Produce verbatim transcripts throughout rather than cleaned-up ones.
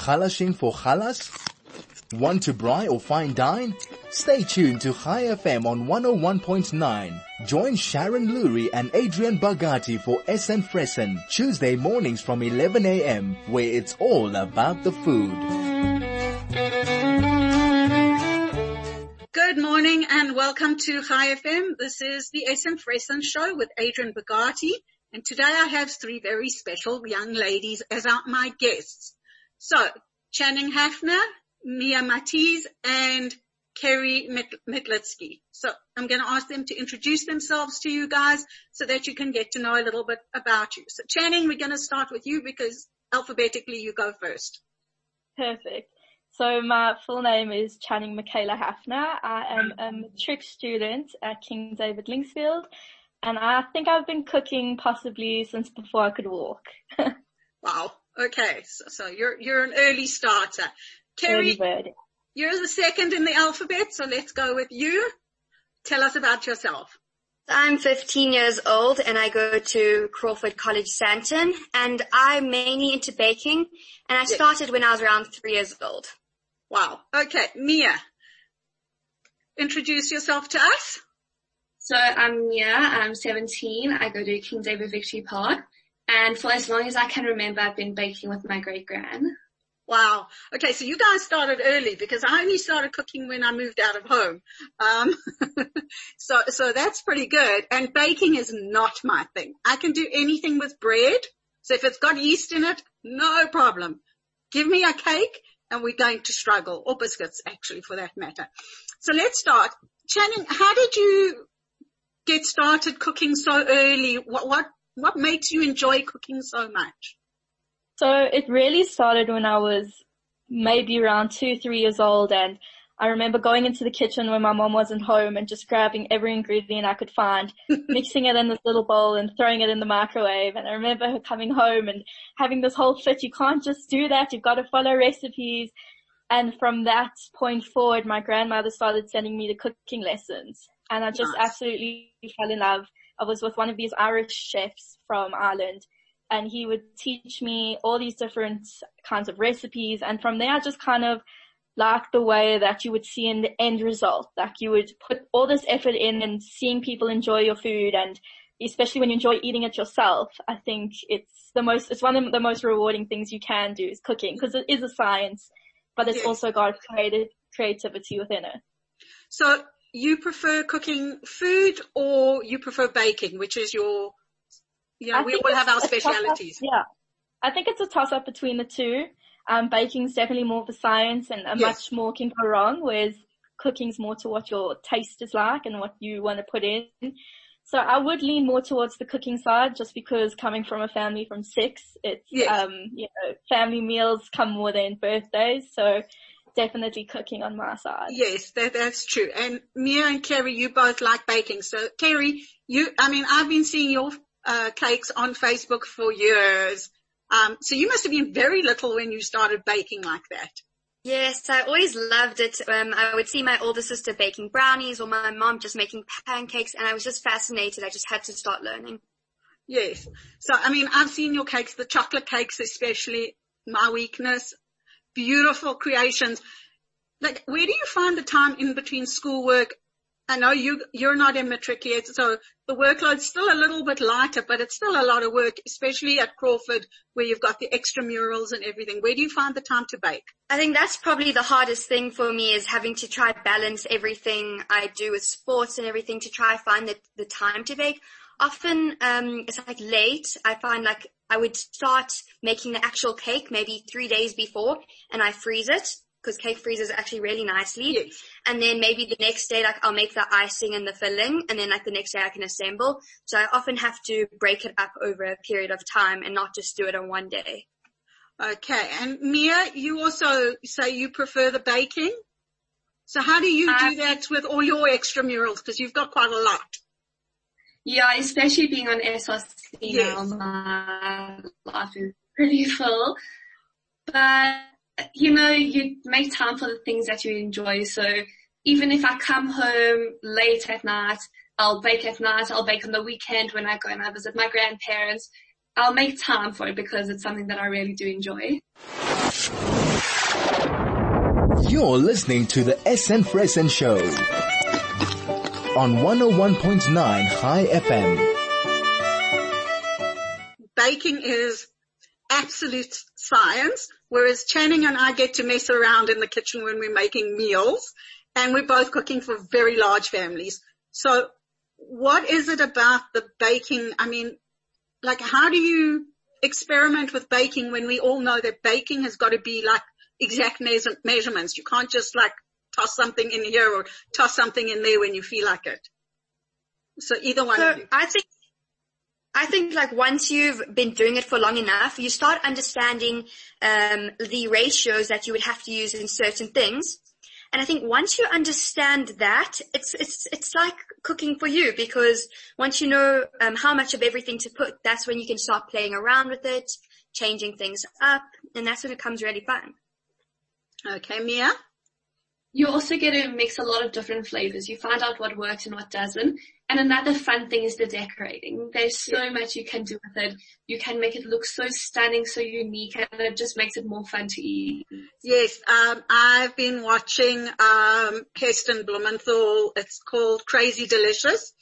Khalashing for Khalas? Want to braai or fine dine? Stay tuned to High F M on one oh one point nine. Join Sharon Lurie and Adrian Bagati for Essen Fressen, Tuesday mornings from eleven a.m., where it's all about the food. Good morning and welcome to High F M. This is the Essen Fressen show with Adrian Bagati. And today I have three very special young ladies as our, my guests. So, Channing Hafner, Mia Matiz, and Kerry Metlitsky. So I'm going to ask them to introduce themselves to you guys so that you can get to know a little bit about you. So Channing, we're going to start with you because alphabetically you go first. Perfect. So my full name is Channing Michaela Hafner. I am a matric student at King David Linksfield, and I think I've been cooking possibly since before I could walk. Wow. Okay. So, so you're, you're an early starter. Kerry, you're the second in the alphabet, so let's go with you. Tell us about yourself. I'm fifteen years old and I go to Crawford College Sandton, and I'm mainly into baking, and I started yes. when I was around three years old. Wow. Okay. Mia, introduce yourself to us. So I'm Mia, I'm seventeen, I go to King David Victory Park, and for as long as I can remember I've been baking with my great-gran. Wow. Okay, so you guys started early because I only started cooking when I moved out of home. Um, so, so that's pretty good. And baking is not my thing. I can do anything with bread. So if it's got yeast in it, no problem. Give me a cake and we're going to struggle, or biscuits actually for that matter. So let's start. Channing, how did you get started cooking so early? What, what, what makes you enjoy cooking so much? So it really started when I was maybe around two, three years old, and I remember going into the kitchen when my mom wasn't home and just grabbing every ingredient I could find, mixing it in this little bowl and throwing it in the microwave. And I remember her coming home and having this whole fit, you can't just do that, you've got to follow recipes. And from that point forward, my grandmother started sending me the cooking lessons, and I just nice. absolutely fell in love. I was with one of these Irish chefs from Ireland, and he would teach me all these different kinds of recipes. And from there, I just kind of liked the way that you would see in the end result. Like you would put all this effort in and seeing people enjoy your food. And especially when you enjoy eating it yourself, I think it's the most, it's one of the most rewarding things you can do is cooking, because it is a science, but it's yes. also got creative creativity within it. So you prefer cooking food or you prefer baking, which is your, you know, I we all have our specialities. Yeah. I think it's a toss-up between the two. Um, baking's definitely more of a science and a yes. much more can go wrong, whereas cooking's more to what your taste is like and what you want to put in. So I would lean more towards the cooking side, just because coming from a family from six, it's, yes. um, you know, family meals come more than birthdays. So definitely cooking on my side. Yes, that, that's true. And Mia and Kerry, you both like baking. So Kerry, you, I mean, I've been seeing your Uh, cakes on Facebook for years. Um, so you must have been very little when you started baking like that. Yes, I always loved it. Um, I would see my older sister baking brownies or my mom just making pancakes, and I was just fascinated. I just had to start learning. Yes. So, I mean, I've seen your cakes, the chocolate cakes especially, my weakness, beautiful creations. Like, where do you find the time in between schoolwork? I know you, you're not in matric yet, so the workload's still a little bit lighter, but it's still a lot of work, especially at Crawford where you've got the extramurals and everything. Where do you find the time to bake? I think that's probably the hardest thing for me, is having to try balance everything I do with sports and everything to try find the, the time to bake. Often, um, it's like late. I find like I would start making the actual cake maybe three days before, and I freeze it, because cake freezes actually really nicely. Yes. And then maybe the next day, like I'll make the icing and the filling, and then like the next day I can assemble. So I often have to break it up over a period of time and not just do it on one day. Okay. And Mia, you also say you prefer the baking. So how do you do um, that with all your extramurals? Because you've got quite a lot. Yeah, especially being on S R C yes. now, my life is pretty full. But you know, you make time for the things that you enjoy. So even if I come home late at night, I'll bake at night, I'll bake on the weekend when I go and I visit my grandparents. I'll make time for it because it's something that I really do enjoy. You're listening to the S N Fressen Show on one oh one point nine High F M. Baking is absolute science, whereas Channing and I get to mess around in the kitchen when we're making meals, and we're both cooking for very large families. So what is it about the baking? I mean, like, how do you experiment with baking when we all know that baking has got to be like exact measure- measurements? You can't just like toss something in here or toss something in there when you feel like it. So either one So of you. I think, I think like once you've been doing it for long enough, you start understanding um, the ratios that you would have to use in certain things. And I think once you understand that, it's it's it's like cooking for you, because once you know um, how much of everything to put, that's when you can start playing around with it, changing things up, and that's when it becomes really fun. Okay, Mia? You also get to mix a lot of different flavors. You find out what works and what doesn't. And another fun thing is the decorating. There's so much you can do with it. You can make it look so stunning, so unique, and it just makes it more fun to eat. Yes, um, I've been watching um, Heston Blumenthal. It's called Crazy Delicious.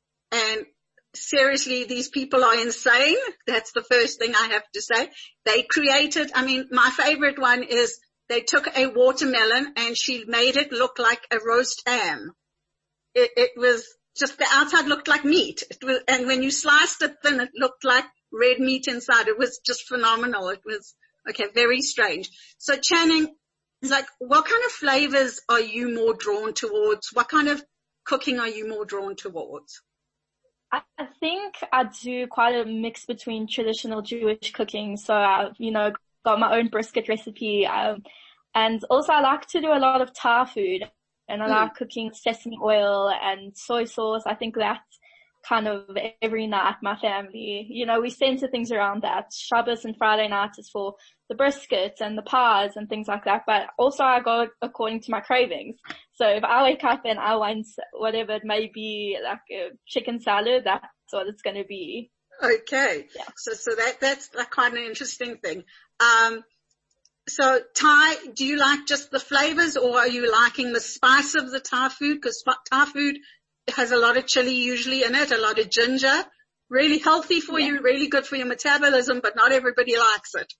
And seriously, these people are insane. That's the first thing I have to say. They created, I mean, my favorite one is they took a watermelon and she made it look like a roast ham. It, it was just, the outside looked like meat. It was, and when you sliced it thin, it looked like red meat inside. It was just phenomenal. It was, okay, very strange. So Channing, like, what kind of flavors are you more drawn towards? What kind of cooking are you more drawn towards? I I think I do quite a mix between traditional Jewish cooking. So I've, you know, got my own brisket recipe. Um, and also I like to do a lot of Thai food, and I Mm. like cooking sesame oil and soy sauce. I think that's kind of every night my family, you know, we center things around that. Shabbos and Friday night is for the briskets and the pies and things like that. But also I go according to my cravings. So if I wake up and I want whatever it may be, like a chicken salad, that's what it's going to be. Okay. Yeah. So, so that, that's like quite an interesting thing. Um, so Thai, do you like just the flavors, or are you liking the spice of the Thai food? Because Thai food has a lot of chili usually in it, a lot of ginger. Really healthy for Yeah. you, really good for your metabolism, but not everybody likes it.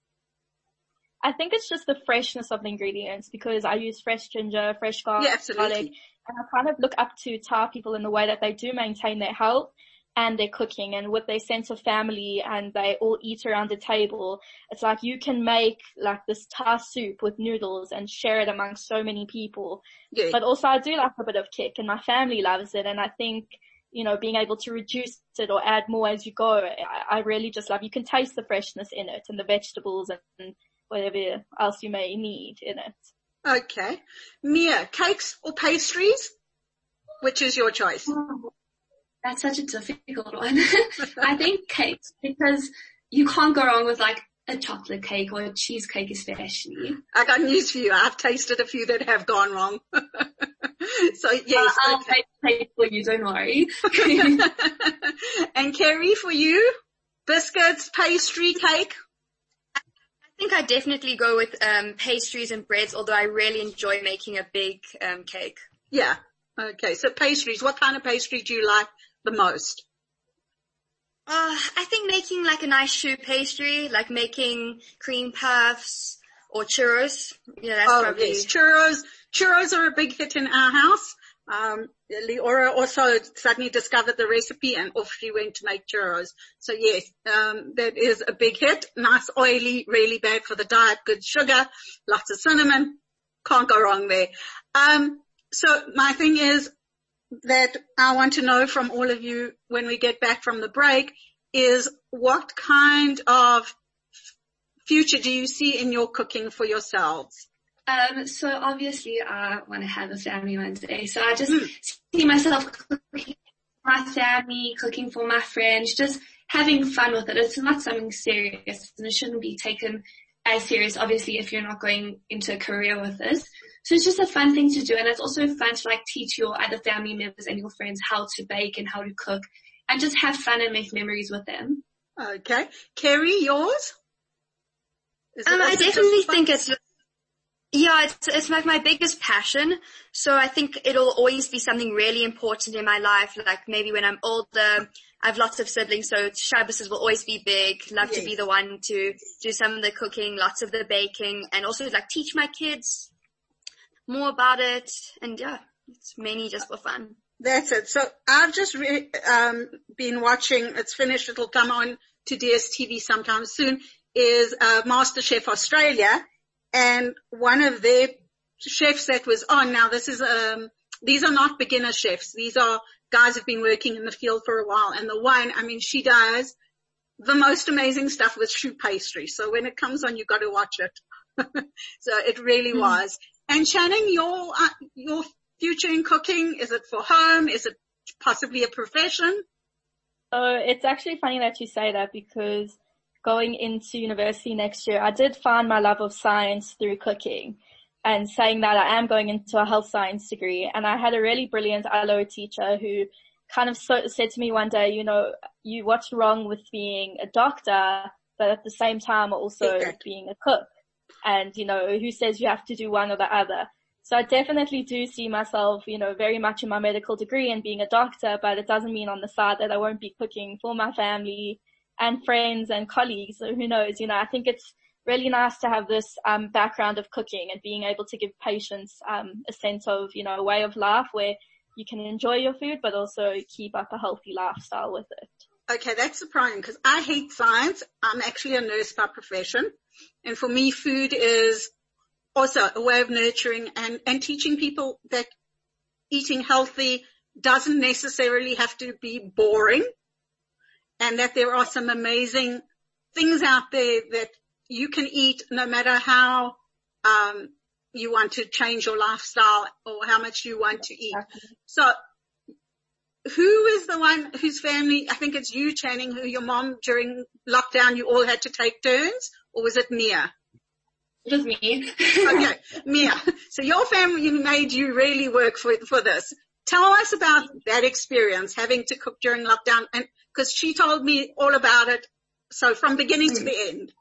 I think it's just the freshness of the ingredients, because I use fresh ginger, fresh garlic, Yeah, absolutely. and I kind of look up to Thai people in the way that they do maintain their health and their cooking, and with their sense of family, and they all eat around the table. It's like you can make like this Thai soup with noodles and share it amongst so many people. Yeah. But also I do like a bit of kick, and my family loves it, and I think, you know, being able to reduce it or add more as you go, I, I really just love, you can taste the freshness in it and the vegetables and whatever else you may need in it. Okay. Mia, cakes or pastries? Which is your choice? Oh, that's such a difficult one. I think cakes, because you can't go wrong with like a chocolate cake or a cheesecake especially. I got news for you. I've tasted a few that have gone wrong. So yes. Uh, I'll okay. make cake for you, don't worry. And Kerry, for you? Biscuits, pastry, cake? I think I definitely go with um, pastries and breads, although I really enjoy making a big um, cake. Yeah. Okay. So pastries, what kind of pastry do you like the most? Uh, I think making like a nice choux pastry, like making cream puffs or churros. Yeah, that's Oh, probably. yes. Churros. Churros are a big hit in our house. Um, Leora also suddenly discovered the recipe and off she went to make churros. So yes, um, that is a big hit. Nice oily, really bad for the diet, good sugar, lots of cinnamon. Can't go wrong there. Um, so my thing is that I want to know from all of you when we get back from the break is what kind of future do you see in your cooking for yourselves? Um, so obviously I want to have a family one day. So I just Mm. see myself cooking for my family, cooking for my friends, just having fun with it. It's not something serious, and it shouldn't be taken as serious, obviously, if you're not going into a career with this. So it's just a fun thing to do, and it's also fun to like teach your other family members and your friends how to bake and how to cook, and just have fun and make memories with them. Okay. Kerry, yours? Is it Um, I also just definitely fun? think it's Yeah, it's, it's like my biggest passion. So I think it'll always be something really important in my life. Like maybe when I'm older, I have lots of siblings, so Shabbos will always be big. Love yes. to be the one to do some of the cooking, lots of the baking, and also like teach my kids more about it. And yeah, it's mainly just for fun. That's it. So I've just re- um, been watching, it's finished, it'll come on to D S T V sometime soon, is uh, MasterChef Australia. And one of their chefs that was on, now this is, um, these are not beginner chefs. These are guys who've been working in the field for a while. And the one, I mean, she does the most amazing stuff with choux pastry. So when it comes on, you've got to watch it. So it really mm. was. And Channing, your, uh, your future in cooking, is it for home? Is it possibly a profession? Oh, it's actually funny that you say that, because going into university next year, I did find my love of science through cooking, and saying that I am going into a health science degree. And I had a really brilliant I L O teacher who kind of so, said to me one day, you know, you, what's wrong with being a doctor, but at the same time also being a cook? And, you know, who says you have to do one or the other? So I definitely do see myself, you know, very much in my medical degree and being a doctor, but it doesn't mean on the side that I won't be cooking for my family and friends and colleagues. So who knows, you know, I think it's really nice to have this um background of cooking and being able to give patients um a sense of, you know, a way of life where you can enjoy your food but also keep up a healthy lifestyle with it. Okay, that's surprising because I hate science. I'm actually a nurse by profession. And for me, food is also a way of nurturing and, and teaching people that eating healthy doesn't necessarily have to be boring, and that there are some amazing things out there that you can eat no matter how um you want to change your lifestyle or how much you want to eat. So who is the one whose family, I think it's you, Channing, who your mom during lockdown you all had to take turns, or was it Mia? It was me. Okay, Mia. So your family made you really work for for this. Tell us about that experience, having to cook during lockdown, and because she told me all about it. So from beginning mm. to the end.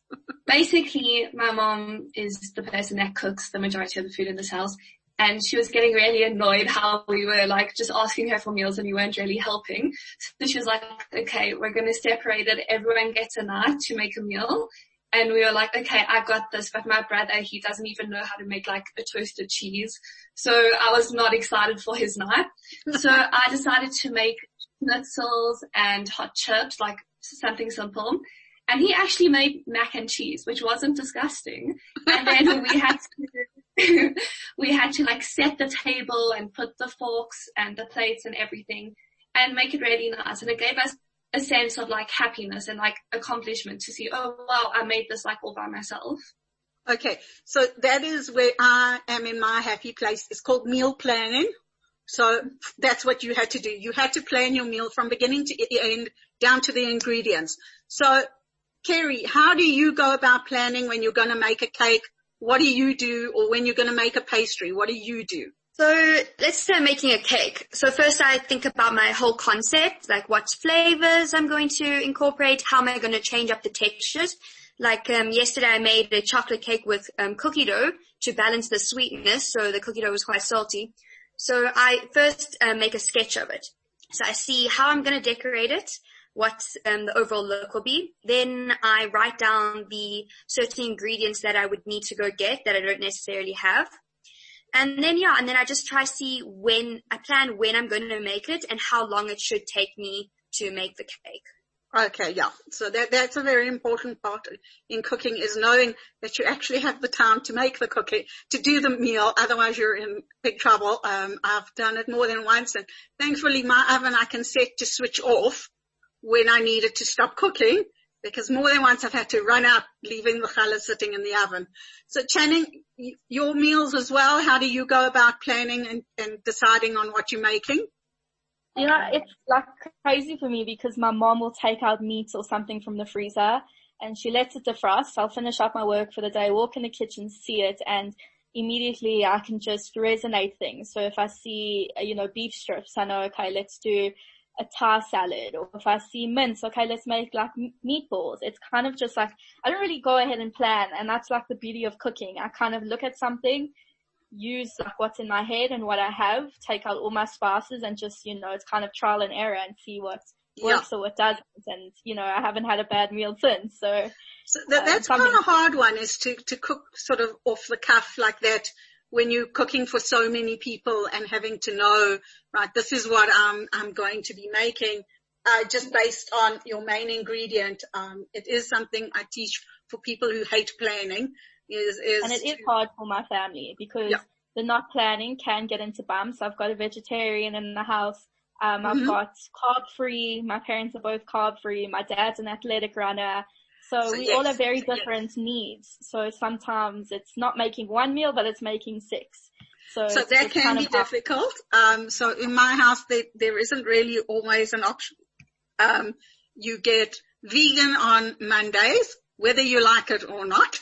Basically, my mom is the person that cooks the majority of the food in this house, and she was getting really annoyed how we were like just asking her for meals and we weren't really helping. So she was like, okay, we're going to separate it. Everyone gets a night to make a meal. And we were like, okay, I got this, but my brother, he doesn't even know how to make like a toasted cheese. So I was not excited for his night. So I decided to make schnitzels and hot chips, like something simple. And he actually made mac and cheese, which wasn't disgusting. And then we had to, we had to like set the table and put the forks and the plates and everything and make it really nice. And it gave us a sense of like happiness and like accomplishment to see, oh wow, I made this like all by myself. Okay. So that is where I am in my happy place. It's called meal planning. So that's what you had to do. You had to plan your meal from beginning to end down to the ingredients. So Kerry, how do you go about planning when you're going to make a cake? What do you do? Or when you're going to make a pastry, what do you do? So let's say I'm making a cake. So first I think about my whole concept, like what flavors I'm going to incorporate, how am I going to change up the textures. Like um, yesterday I made a chocolate cake with um, cookie dough to balance the sweetness, so the cookie dough was quite salty. So I first uh, make a sketch of it. So I see how I'm going to decorate it, what um, the overall look will be. Then I write down the certain ingredients that I would need to go get that I don't necessarily have. And then, yeah, and then I just try to see when, I plan when I'm going to make it and how long it should take me to make the cake. Okay, yeah. So that, that's a very important part in cooking, is knowing that you actually have the time to make the cookie, to do the meal. Otherwise you're in big trouble. Um, I've done it more than once, and thankfully my oven I can set to switch off when I needed to stop cooking, because more than once I've had to run out, leaving the challah sitting in the oven. So Channing, your meals as well, how do you go about planning and, and deciding on what you're making? You know, it's like crazy for me because my mom will take out meat or something from the freezer and she lets it defrost. I'll finish up my work for the day, walk in the kitchen, see it, and immediately I can just resonate things. So if I see, you know, beef strips, I know, okay, let's do a Thai salad, or if I see mince, okay, let's make like meatballs. It's kind of just like, I don't really go ahead and plan, and that's like the beauty of cooking. I kind of look at something, use like what's in my head and what I have, take out all my spices, and just, you know, it's kind of trial and error and see what works yeah. or what doesn't. And, you know, I haven't had a bad meal since. So, so that, that's um, quite a hard one, is to, to cook sort of off the cuff like that when you're cooking for so many people and having to know, right, this is what I'm, I'm going to be making, uh, just based on your main ingredient. Um, it is something I teach for people who hate planning. Is, is and it is hard for my family because yeah. the not planning can get into bumps. I've got a vegetarian in the house. Um, mm-hmm. I've got carb free. My parents are both carb free. My dad's an athletic runner. So, so we yes. all have very different yes. needs. So sometimes it's not making one meal, but it's making six. So, so that can be difficult. Um, so in my house, there, there isn't really always an option. Um, you get vegan on Mondays, whether you like it or not.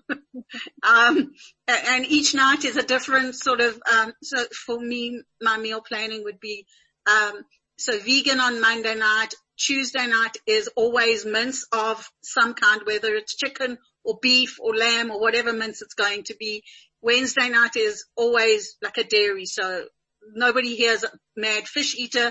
um, and each night is a different sort of, um, so for me, my meal planning would be, um, so vegan on Monday night. Tuesday night is always mince of some kind, whether it's chicken or beef or lamb or whatever mince it's going to be. Wednesday night is always like a dairy. So nobody here is a mad fish eater.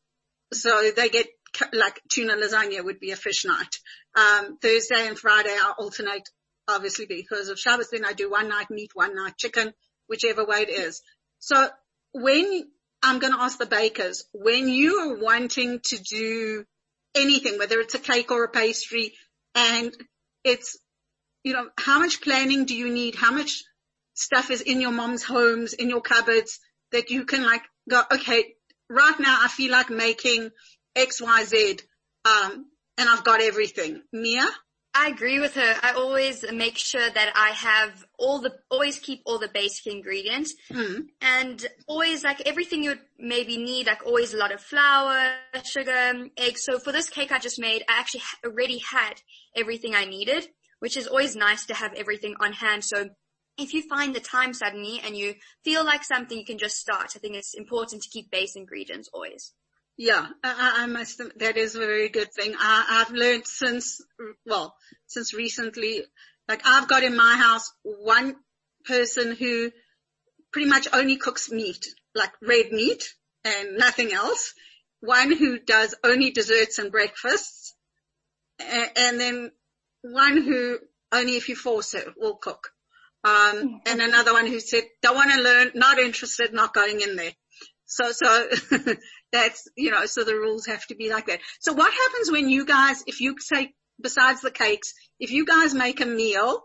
So they get like tuna lasagna would be a fish night. Um, Thursday and Friday I alternate, obviously because of Shabbos. Then I do one night meat, one night chicken, whichever way it is. So when I'm going to ask the bakers, when you are wanting to do anything, whether it's a cake or a pastry, and it's, you know, how much planning do you need? How much stuff is in your mom's homes, in your cupboards, that you can like go, okay, right now I feel like making X, Y, Z, um, and I've got everything. Mia? I agree with her. I always make sure that I have all the, always keep all the basic ingredients mm. and always like everything you would maybe need, like always a lot of flour, sugar, eggs. So for this cake I just made, I actually already had everything I needed, which is always nice to have everything on hand. So if you find the time suddenly and you feel like something, you can just start. I think it's important to keep base ingredients always. Yeah, I, I must, that is a very good thing. I, I've learned since, well, since recently, like I've got in my house one person who pretty much only cooks meat, like red meat and nothing else. One who does only desserts and breakfasts. And, and then one who only if you force her will cook. Um, and another one who said, don't want to learn, not interested, not going in there. So, so that's, you know, so the rules have to be like that. So what happens when you guys, if you say, besides the cakes, if you guys make a meal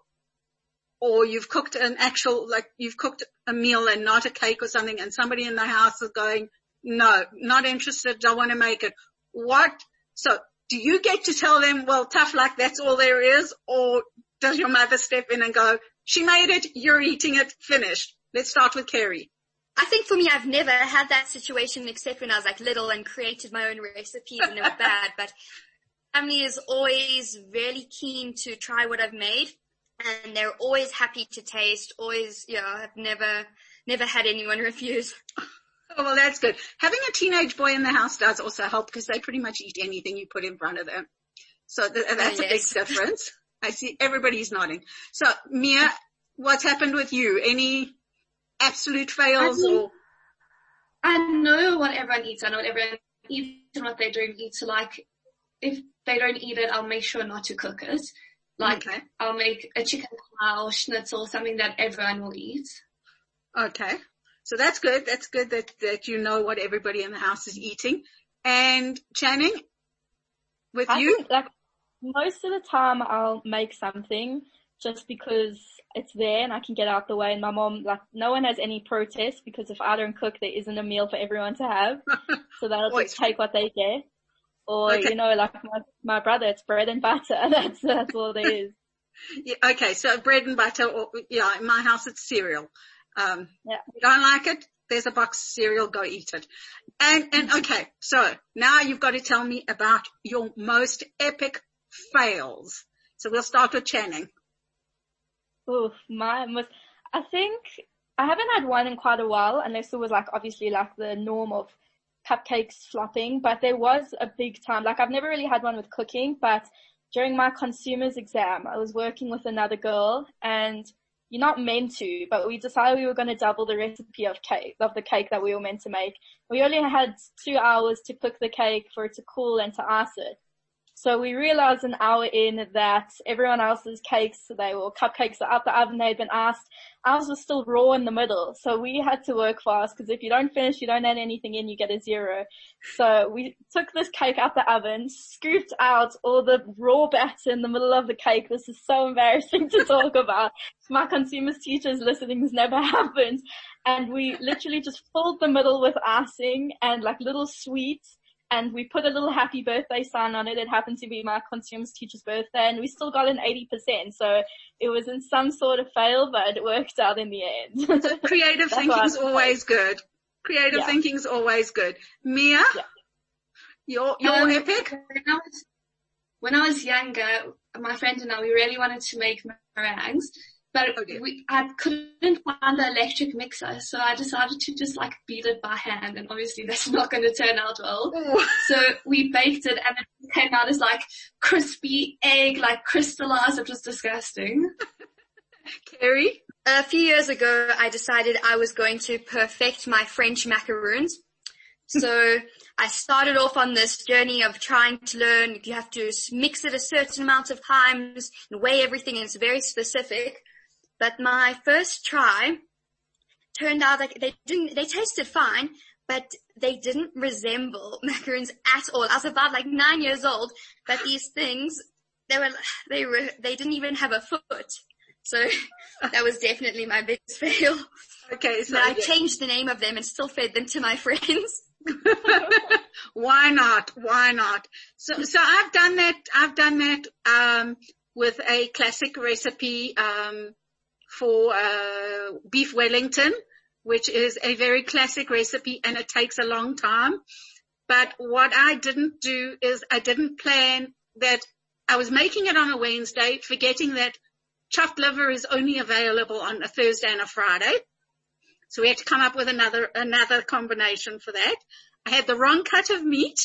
or you've cooked an actual, like you've cooked a meal and not a cake or something, and somebody in the house is going, no, not interested, don't want to make it. What? So do you get to tell them, well, tough luck, that's all there is? Or does your mother step in and go, she made it, you're eating it, finished? Let's start with Carrie. I think for me, I've never had that situation except when I was like little and created my own recipes and they were bad. But family is always really keen to try what I've made, and they're always happy to taste. Always, you know, I've never, never had anyone refuse. Oh, well, that's good. Having a teenage boy in the house does also help because they pretty much eat anything you put in front of them. So th- that's oh, yes. a big difference. I see everybody's nodding. So Mia, what's happened with you? Any absolute fails? I, or I know what everyone eats. I know what everyone eats and what they don't eat. So like, if they don't eat it, I'll make sure not to cook it. Like, okay. I'll make a chicken pie or schnitzel, something that everyone will eat. Okay. So that's good. That's good that, that you know what everybody in the house is eating. And Channing, with I you? Think, like, most of the time I'll make something just because it's there and I can get out the way. And my mom, like, no one has any protest because if I don't cook, there isn't a meal for everyone to have. So they'll just take what they get. Or, okay. you know, like my, my brother, it's bread and butter. That's, that's all there is. Yeah, okay. So bread and butter, or, yeah, in my house it's cereal. Um, yeah. you don't like it? There's a box of cereal, go eat it. And, and okay. So now you've got to tell me about your most epic fails. So we'll start with Channing. Oh, mine was, I think I haven't had one in quite a while, unless it was like obviously like the norm of cupcakes flopping, but there was a big time. Like I've never really had one with cooking, but during my consumers exam, I was working with another girl, and you're not meant to, but we decided we were going to double the recipe of cake, of the cake that we were meant to make. We only had two hours to cook the cake for it to cool and to ice it. So we realized an hour in that everyone else's cakes, they were cupcakes out the oven, they'd been iced. Ours was still raw in the middle. So we had to work fast, because if you don't finish, you don't add anything in, you get a zero. So we took this cake out the oven, scooped out all the raw batter in the middle of the cake. This is so embarrassing to talk about. My consumers teachers listening, this never happened. And we literally just filled the middle with icing and like little sweets. And we put a little happy birthday sign on it. It happened to be my consumers teacher's birthday, and we still got an eighty percent. So it was in some sort of fail, but it worked out in the end. So creative thinking's always good. Creative yeah. thinking's always good. Mia, yeah. your, your um, epic? When I, was, when I was younger, my friend and I, we really wanted to make meringues. But okay. we, I couldn't find the electric mixer, so I decided to just like beat it by hand, and obviously that's not going to turn out well. Ooh. So we baked it, and it came out as like crispy egg, like crystallized. It was disgusting. Carrie? A few years ago, I decided I was going to perfect my French macaroons. So I started off on this journey of trying to learn. You have to mix it a certain amount of times and weigh everything, and it's very specific. But my first try turned out like they didn't, they tasted fine, but they didn't resemble macaroons at all. I was about like nine years old, but these things, they were, they were, they didn't even have a foot. So that was definitely my biggest fail. Okay. So but I yeah. changed the name of them and still fed them to my friends. Why not? Why not? So, so I've done that, I've done that, um, with a classic recipe, um, for, uh, beef Wellington, which is a very classic recipe, and it takes a long time. But what I didn't do is I didn't plan that I was making it on a Wednesday, forgetting that chopped liver is only available on a Thursday and a Friday. So we had to come up with another, another combination for that. I had the wrong cut of meat.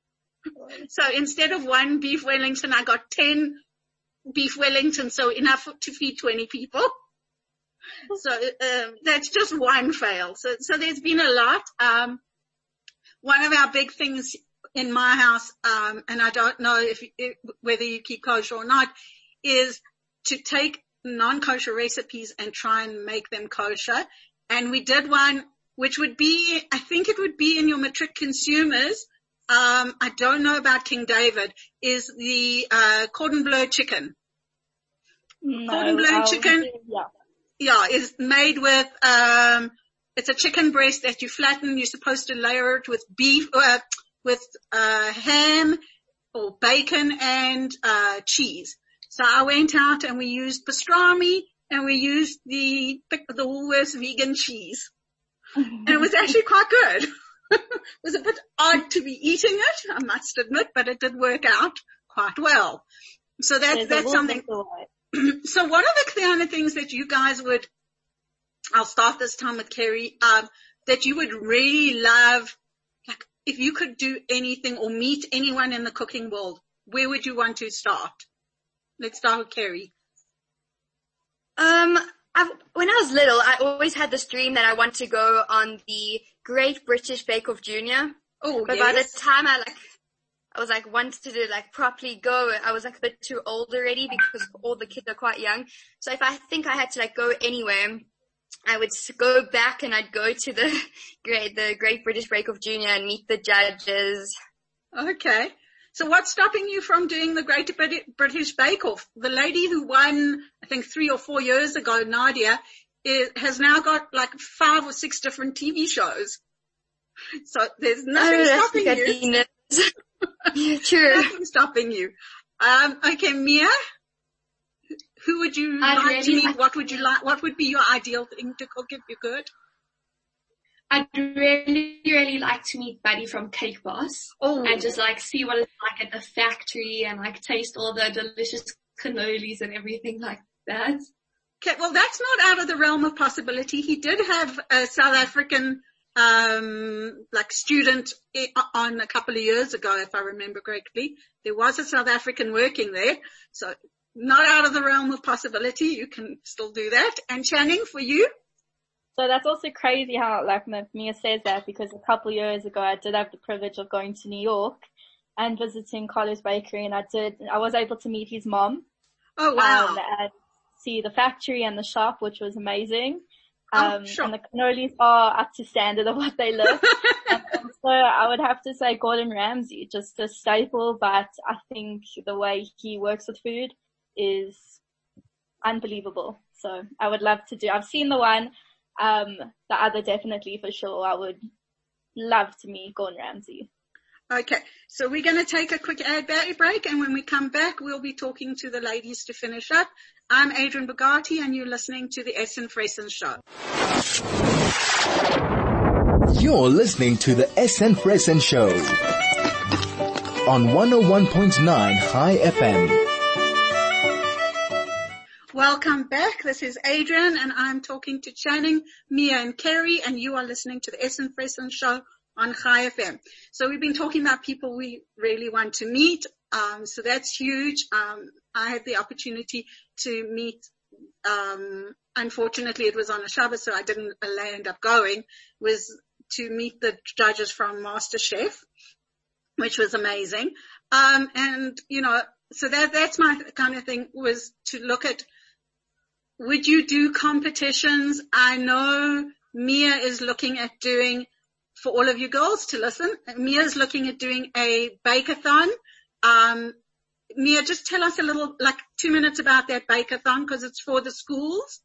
So instead of one beef Wellington, I got ten beef Wellington, so enough to feed twenty people. So, um, that's just one fail. So, so there's been a lot. Um, one of our big things in my house, um, and I don't know if, if whether you keep kosher or not, is to take non-kosher recipes and try and make them kosher. And we did one, which would be, I think it would be in your matric consumers. Um, I don't know about King David, is the, uh, cordon bleu chicken. No, cordon bleu I'll, chicken. Yeah. Yeah, is made with, um, it's a chicken breast that you flatten. You're supposed to layer it with beef, uh, with, uh, ham or bacon and, uh, cheese. So I went out and we used pastrami and we used the, the Woolworths vegan cheese. And it was actually quite good. It was a bit odd to be eating it, I must admit, but it did work out quite well. So that's, There's that's something. So what are the kind of things that you guys would, I'll start this time with Carrie, um, that you would really love, like if you could do anything or meet anyone in the cooking world, where would you want to start? Let's start with Carrie. Um, I've, when I was little, I always had this dream that I want to go on the Great British Bake Off Junior. Oh, but yes. by the time I like, I was like wanted to like properly go, I was like a bit too old already because all the kids are quite young. So if I think I had to like go anywhere, I would go back and I'd go to the great, the Great British Bake Off Junior and meet the judges. Okay. So what's stopping you from doing the Great British Bake Off? The lady who won, I think three or four years ago, Nadia, is, has now got like five or six different T V shows. So there's nothing oh, stopping you. Yeah, true. Nothing stopping you. Um, okay, Mia, who would you I'd like really to meet? like What would you like? What would be your ideal thing to cook if you could? I'd really, really like to meet Buddy from Cake Boss. Oh. And just like see what it's like at the factory and like taste all the delicious cannolis and everything like that. Okay, well that's not out of the realm of possibility. He did have a South African um, like student on a couple of years ago, if I remember correctly. There was a South African working there. So not out of the realm of possibility. You can still do that. And Channing, for you? So that's also crazy how, like, Mia says that, because a couple of years ago I did have the privilege of going to New York and visiting Carlos Bakery, and I did, I was able to meet his mom. Oh, wow. Um, and see the factory and the shop, which was amazing. Um, oh, sure. And the cannolis are up to standard of what they look. And so I would have to say Gordon Ramsay, just a staple, but I think the way he works with food is unbelievable. So I would love to do, I've seen the one, um, the other definitely for sure. I would love to meet Gordon Ramsay. Okay, so we're going to take a quick ad break, and when we come back, we'll be talking to the ladies to finish up. I'm Adrienne Bogati, and you're listening to the Essen Fressen Show. You're listening to the Essen Fressen Show on one oh one point nine High F M. Welcome back. This is Adrienne, and I'm talking to Channing, Mia, and Kerry, and you are listening to the Essen Fressen Show on High F M. So we've been talking about people we really want to meet. Um, so that's huge. Um, I had the opportunity to meet, um, unfortunately it was on a Shabbos, so I didn't end up going, was to meet the judges from MasterChef, which was amazing. Um, and, you know, so that, that's my kind of thing, was to look at, would you do competitions? I know Mia is looking at doing, for all of you girls to listen, Mia's looking at doing a bake-a-thon. Um, Mia, just tell us a little, like two minutes about that bake-a-thon, because it's for the schools.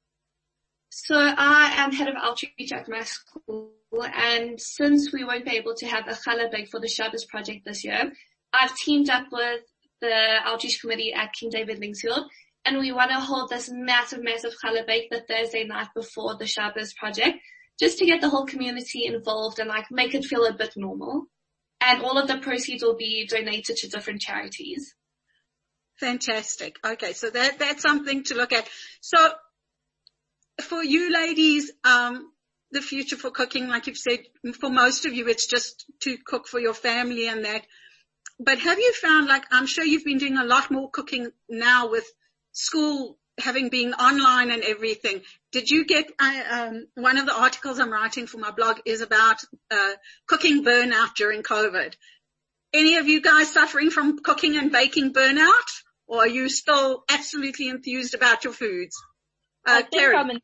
So I am head of outreach at my school, and since we won't be able to have a challah bake for the Shabbos project this year, I've teamed up with the outreach committee at King David Linksfield, and we want to hold this massive, massive challah bake the Thursday night before the Shabbos project, just to get the whole community involved and like make it feel a bit normal. And all of the proceeds will be donated to different charities. Fantastic. Okay, so that that's something to look at. So for you ladies, um, the future for cooking, like you've said, for most of you, it's just to cook for your family and that. But have you found, like, I'm sure you've been doing a lot more cooking now with school having been online and everything. Did you get, uh, um, one of the articles I'm writing for my blog is about, uh, cooking burnout during COVID. Any of you guys suffering from cooking and baking burnout? Or are you still absolutely enthused about your foods? Uh, Terry. In-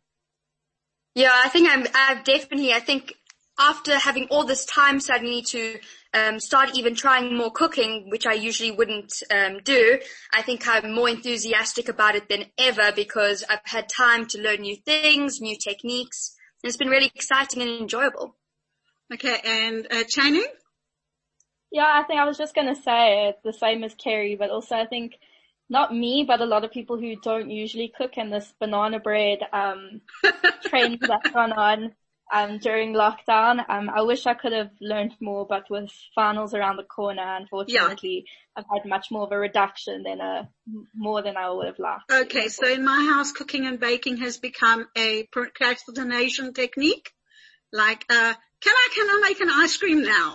yeah, I think I'm, I've definitely, I think after having all this time suddenly to um start even trying more cooking, which I usually wouldn't um do, I think I'm more enthusiastic about it than ever because I've had time to learn new things, new techniques, and it's been really exciting and enjoyable. Okay, and uh, Channing? Yeah, I think I was just going to say it, the same as Kerry, but also I think not me, but a lot of people who don't usually cook, and this banana bread um trend that's gone on um during lockdown. Um I wish I could have learned more, but with finals around the corner, unfortunately, yeah. I've had much more of a reduction than a more than I would have liked. Okay, so in my house, cooking and baking has become a procrastination technique. Like, uh, can I can I make an ice cream now?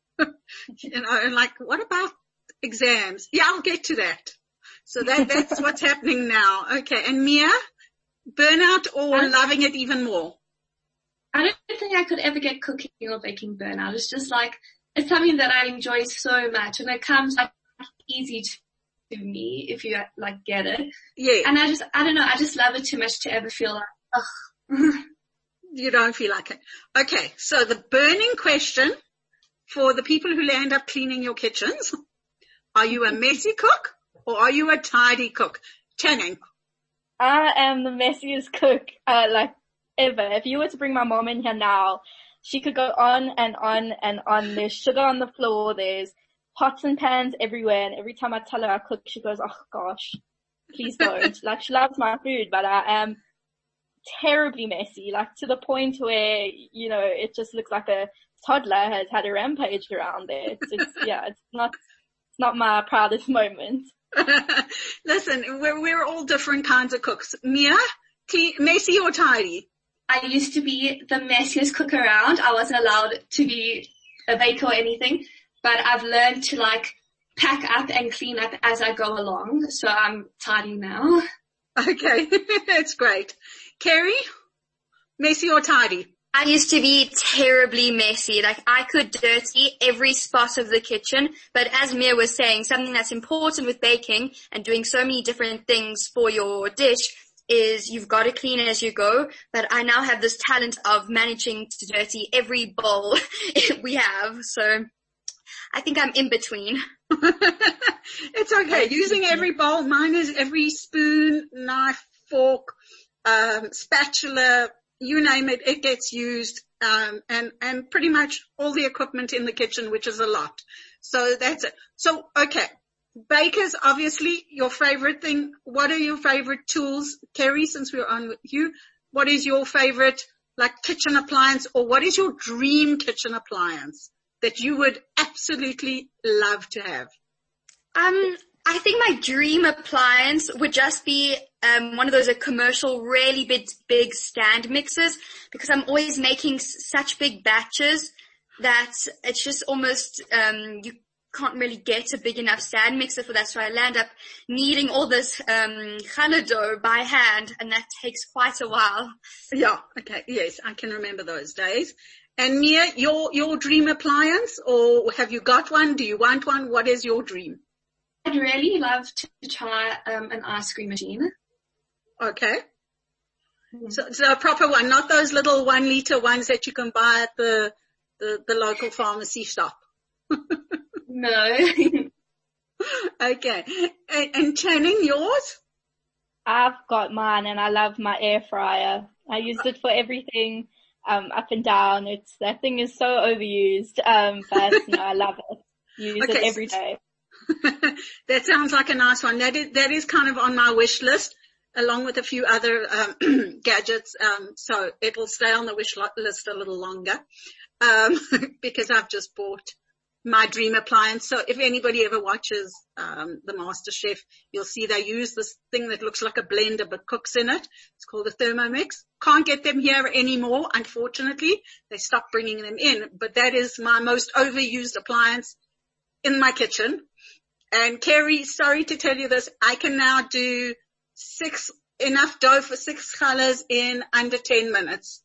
You know, and like, what about exams? Yeah, I'll get to that. So that that's what's happening now. Okay, and Mia, burnout or I'm, loving it even more? I don't think I could ever get cooking or baking burnout. It's just like, it's something that I enjoy so much, and it comes like easy to me if you like get it. Yeah. And I just, I don't know, I just love it too much to ever feel like, ugh. You don't feel like it. Okay, so the burning question for the people who end up cleaning your kitchens: are you a messy cook or are you a tidy cook? Channing. I am the messiest cook, uh, like ever. If you were to bring my mom in here now, she could go on and on and on. There's sugar on the floor. There's pots and pans everywhere. And every time I tell her I cook, she goes, oh gosh, please don't. Like, she loves my food, but I am terribly messy, like to the point where, you know, it just looks like a toddler has had a rampage around there. It's, it's yeah, it's not, it's not my proudest moment. Listen, we're, we're all different kinds of cooks. Mia, clean, messy or tidy? I used to be the messiest cook around. I wasn't allowed to be a baker or anything, but I've learned to like pack up and clean up as I go along. So I'm tidy now. Okay. That's great. Kerry, messy or tidy? I used to be terribly messy. Like I could dirty every spot of the kitchen. But as Mia was saying, something that's important with baking and doing so many different things for your dish is you've got to clean it as you go. But I now have this talent of managing to dirty every bowl we have. So I think I'm in between. It's okay. Using every bowl. Mine is every spoon, knife, fork, um, spatula, you name it, it gets used, um, and, and pretty much all the equipment in the kitchen, which is a lot. So that's it. So, okay. Bakers, obviously, your favorite thing. What are your favorite tools? Kerry, since we're on with you, what is your favorite, like, kitchen appliance, or what is your dream kitchen appliance that you would absolutely love to have? Um, I think my dream appliance would just be um one of those uh, commercial, really big, big stand mixers, because I'm always making s- such big batches that it's just almost um you can't really get a big enough stand mixer for that. So I land up kneading all this um challah dough by hand, and that takes quite a while. Yeah, okay, yes, I can remember those days. And Mia, your your dream appliance, or have you got one? Do you want one? What is your dream? I'd really love to try um, an ice cream machine. Okay. So, so a proper one, not those little one liter ones that you can buy at the, the, the local pharmacy shop. No. Okay. And, and Channing, yours? I've got mine and I love my air fryer. I use it for everything, um, up and down. It's, that thing is so overused. Um, but no, I love it. Use Okay. it every day. That sounds like a nice one. That is, that is kind of on my wish list, along with a few other um, gadgets. Um, so it'll stay on the wish list a little longer, um, because I've just bought my dream appliance. So if anybody ever watches um, the MasterChef, you'll see they use this thing that looks like a blender but cooks in it. It's called a Thermomix. Can't get them here anymore, unfortunately. They stopped bringing them in. But that is my most overused appliance in my kitchen. And Kerry, sorry to tell you this, I can now do six, enough dough for six challas in under ten minutes.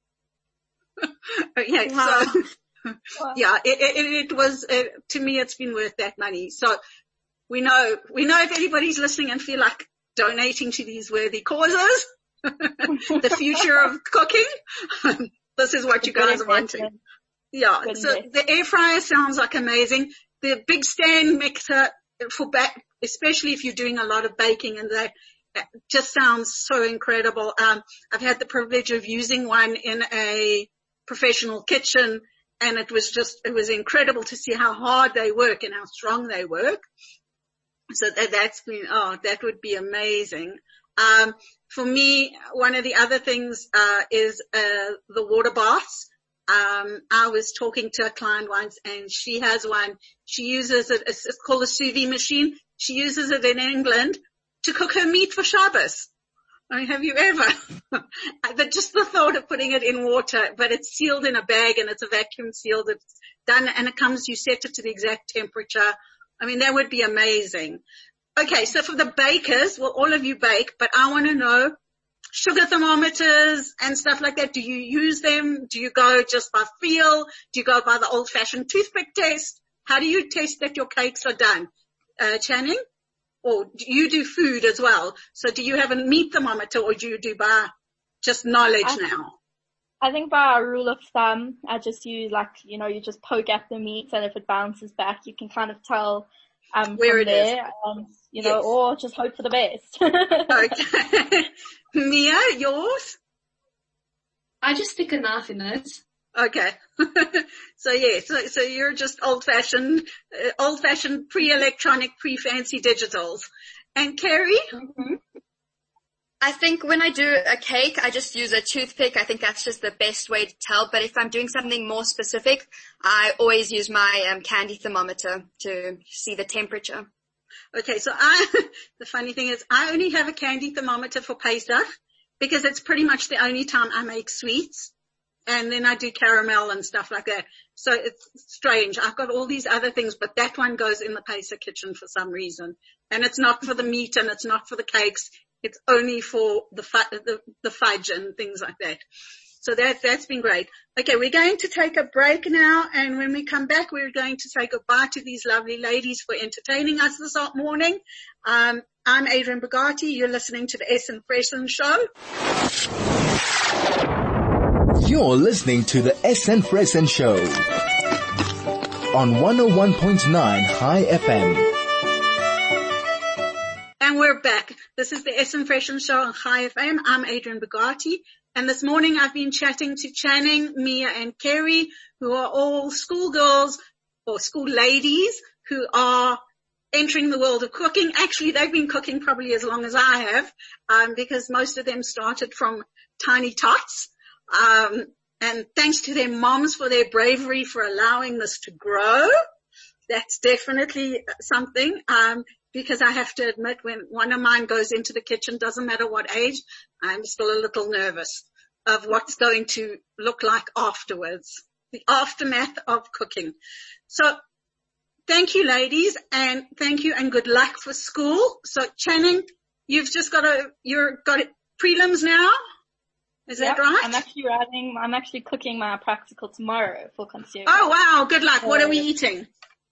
Okay, Wow. so, yeah, it, it, it was, uh, to me, it's been worth that money. So we know, we know if anybody's listening and feel like donating to these worthy causes, the future of cooking, this is what you guys are wanting. Yeah, so the air fryer sounds like amazing. The big stand mixer for back, especially if you're doing a lot of baking, and that just sounds so incredible. Um, I've had the privilege of using one in a professional kitchen, and it was just, it was incredible to see how hard they work and how strong they work. So that, that's been, oh, that would be amazing. Um, for me, one of the other things, uh, is, uh, the water baths. Um, I was talking to a client once, and she has one. She uses it, it's called a sous vide machine. She uses it in England to cook her meat for Shabbos. I mean, have you ever? But just the thought of putting it in water, but it's sealed in a bag and it's a vacuum sealed. It's done and it comes, you set it to the exact temperature. I mean, that would be amazing. Okay, so for the bakers, well, all of you bake, but I want to know sugar thermometers and stuff like that. Do you use them? Do you go just by feel? Do you go by the old-fashioned toothpick test? How do you test that your cakes are done? Uh, Channing? Or do you do food as well? So do you have a meat thermometer, or do you do by just knowledge I, now? I think by a rule of thumb, I just use like, you know, you just poke at the meat, and if it bounces back, you can kind of tell um, where from it there, is. um, you know, Yes. or just hope for the best. Okay. Mia, yours? I just stick a knife in it. Okay. So yeah, so, so you're just old fashioned, uh, old fashioned pre-electronic, pre-fancy digitals. And Kerry? Mm-hmm. I think when I do a cake, I just use a toothpick. I think that's just the best way to tell. But if I'm doing something more specific, I always use my um, candy thermometer to see the temperature. Okay, so I, the funny thing is I only have a candy thermometer for Pesach because it's pretty much the only time I make sweets. And then I do caramel and stuff like that. So it's strange. I've got all these other things, but that one goes in the Pesach kitchen for some reason. And it's not for the meat and it's not for the cakes. It's only for the, the, the fudge and things like that. So that, that's been great. Okay, we're going to take a break now. And when we come back, we're going to say goodbye to these lovely ladies for entertaining us this morning. Um, I'm Adrienne Bugatti. You're listening to the Essen Fressen Show. You're listening to the Essen Fressen Show on one oh one point nine High F M. And we're back. This is the Essen Fressen Show on High F M. I'm Adrienne Bugatti. And this morning I've been chatting to Channing, Mia and Kerry, who are all schoolgirls or school ladies who are entering the world of cooking. Actually, they've been cooking probably as long as I have, um, because most of them started from tiny tots. Um, and thanks to their moms for their bravery for allowing this to grow. That's definitely something, um, because I have to admit when one of mine goes into the kitchen, doesn't matter what age, I'm still a little nervous of what's going to look like afterwards, the aftermath of cooking. So thank you ladies and thank you and good luck for school. So Channing, you've just got a, you're got it, prelims now? Is yep, that right? I'm actually writing, I'm actually cooking my practical tomorrow for consumer. Oh wow, good luck. So, what are we eating?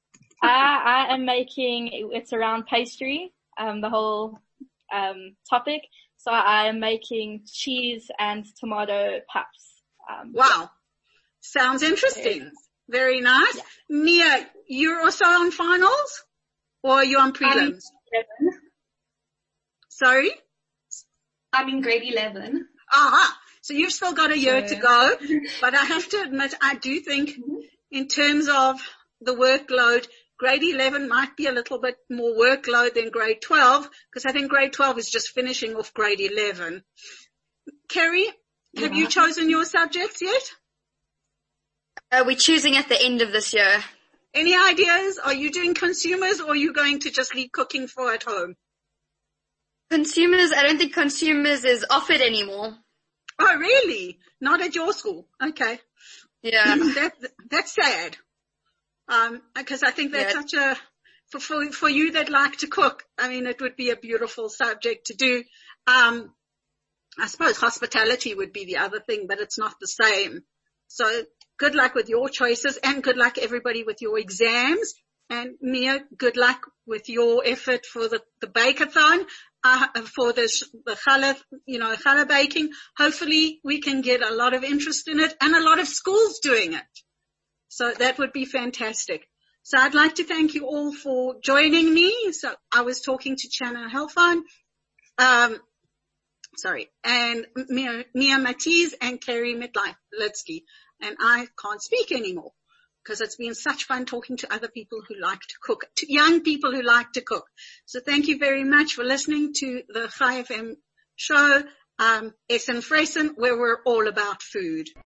I, I am making, it's around pastry, um, the whole, um, topic. So I am making cheese and tomato puffs. Um, wow. Sounds interesting. Very nice. Yeah. Mia, you're also on finals? Or are you on prelims? eleven. Sorry? I'm in grade eleven. Aha. So you've still got a year so, to go. But I have to admit, I do think in terms of the workload, grade eleven might be a little bit more workload than grade twelve, because I think grade twelve is just finishing off grade eleven. Kerry, have yeah. you chosen your subjects yet? Uh, we're choosing at the end of this year. Any ideas? Are you doing consumers or are you going to just leave cooking for at home? Consumers, I don't think consumers is offered anymore. Oh, really? Not at your school? Okay. Yeah. that, that's sad. Um, because I think that's yeah. such a, for, for, for you that like to cook, I mean, it would be a beautiful subject to do. Um, I suppose hospitality would be the other thing, but it's not the same. So good luck with your choices and good luck everybody with your exams. And Mia, good luck with your effort for the, the bake-a-thon, uh, for this, the challah, you know, challah baking. Hopefully we can get a lot of interest in it and a lot of schools doing it. So that would be fantastic. So I'd like to thank you all for joining me. So I was talking to Channa Helfine, um, sorry, and Mia, Mia Matiz and Kerry Mitlitsky. And I can't speak anymore because it's been such fun talking to other people who like to cook, to young people who like to cook. So thank you very much for listening to the Chai F M show, um, Essen Fressen, where we're all about food.